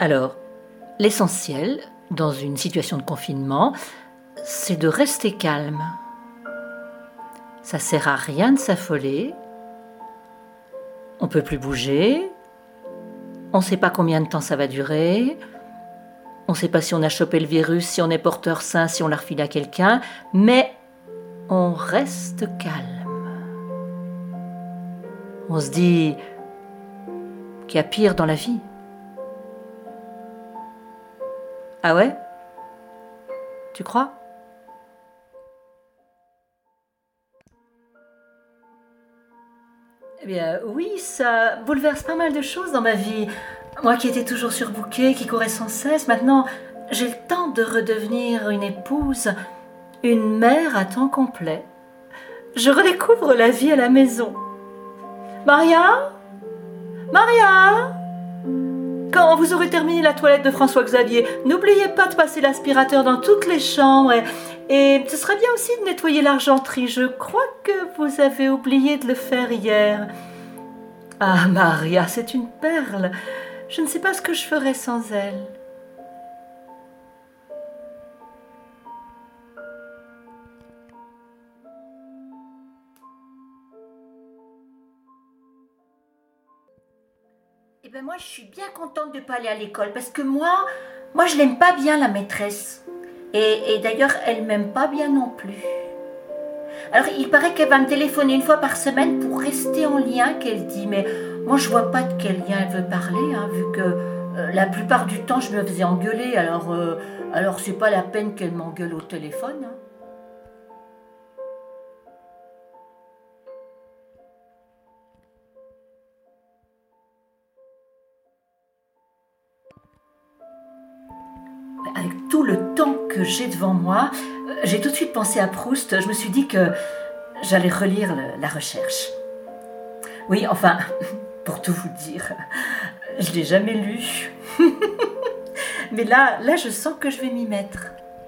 Alors, l'essentiel, dans une situation de confinement, c'est de rester calme. Ça sert à rien de s'affoler. On peut plus bouger. On ne sait pas combien de temps ça va durer. On ne sait pas si on a chopé le virus, si on est porteur sain, si on l'a refilé à quelqu'un. Mais on reste calme. On se dit qu'il y a pire dans la vie. Ah ouais? Tu crois? Eh bien oui, ça bouleverse pas mal de choses dans ma vie. Moi qui étais toujours surbookée, qui courais sans cesse, maintenant j'ai le temps de redevenir une épouse, une mère à temps complet. Je redécouvre la vie à la maison. Maria? Maria? Quand vous aurez terminé la toilette de François-Xavier, n'oubliez pas de passer l'aspirateur dans toutes les chambres et ce serait bien aussi de nettoyer l'argenterie. Je crois que vous avez oublié de le faire hier. Ah, Maria, c'est une perle. Je ne sais pas ce que je ferais sans elle. Eh ben moi, je suis bien contente de ne pas aller à l'école parce que moi je l'aime pas bien, la maîtresse. Et d'ailleurs, elle m'aime pas bien non plus. Alors, il paraît qu'elle va me téléphoner une fois par semaine pour rester en lien, qu'elle dit. Mais moi, je vois pas de quel lien elle veut parler, hein, vu que la plupart du temps, je me faisais engueuler. Alors c'est pas la peine qu'elle m'engueule au téléphone. Hein. Avec tout le temps que j'ai devant moi, j'ai tout de suite pensé à Proust. Je me suis dit que j'allais relire la recherche. Oui, enfin, pour tout vous dire, je ne l'ai jamais lu. Mais là, je sens que je vais m'y mettre.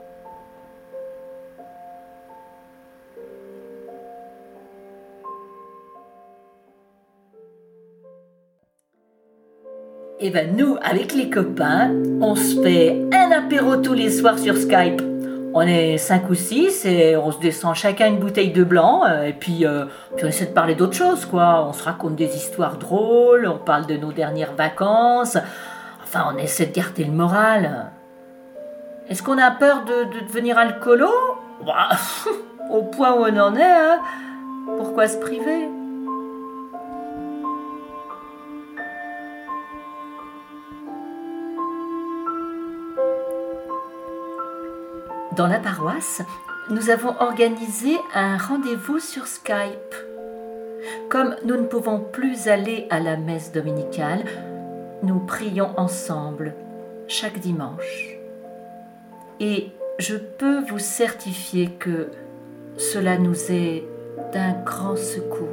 Et ben nous, avec les copains, on se fait un apéro tous les soirs sur Skype. On est 5 ou 6 et on se descend chacun une bouteille de blanc et puis on essaie de parler d'autre chose, quoi. On se raconte des histoires drôles, on parle de nos dernières vacances. Enfin, on essaie de garder le moral. Est-ce qu'on a peur de devenir alcoolo? Bah, au point où on en est, hein. Pourquoi se priver? Dans la paroisse, nous avons organisé un rendez-vous sur Skype. Comme nous ne pouvons plus aller à la messe dominicale, nous prions ensemble chaque dimanche. Et je peux vous certifier que cela nous est d'un grand secours.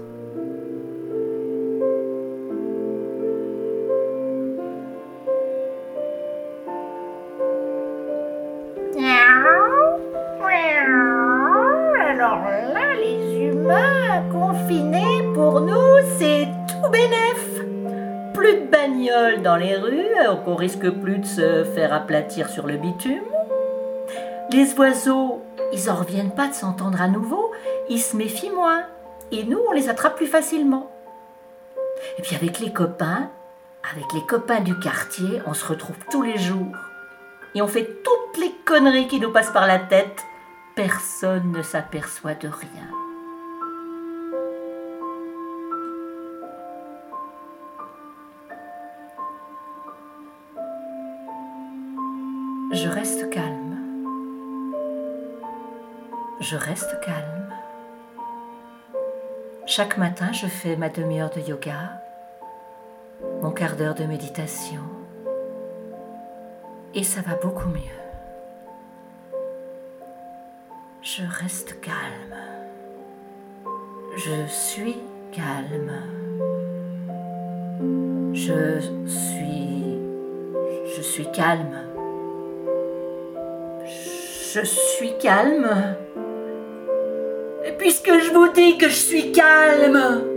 Alors là, les humains confinés, pour nous, c'est tout bénef. Plus de bagnoles dans les rues, on risque plus de se faire aplatir sur le bitume. Les oiseaux, ils en reviennent pas de s'entendre à nouveau, ils se méfient moins. Et nous, on les attrape plus facilement. Et puis avec les copains du quartier, on se retrouve tous les jours. Et on fait toutes les conneries qui nous passent par la tête. Personne ne s'aperçoit de rien. Je reste calme. Je reste calme. Chaque matin, je fais ma demi-heure de yoga, mon quart d'heure de méditation. Et ça va beaucoup mieux. Je reste calme. Je suis calme. Je suis calme. Je suis calme. Et puisque je vous dis que je suis calme,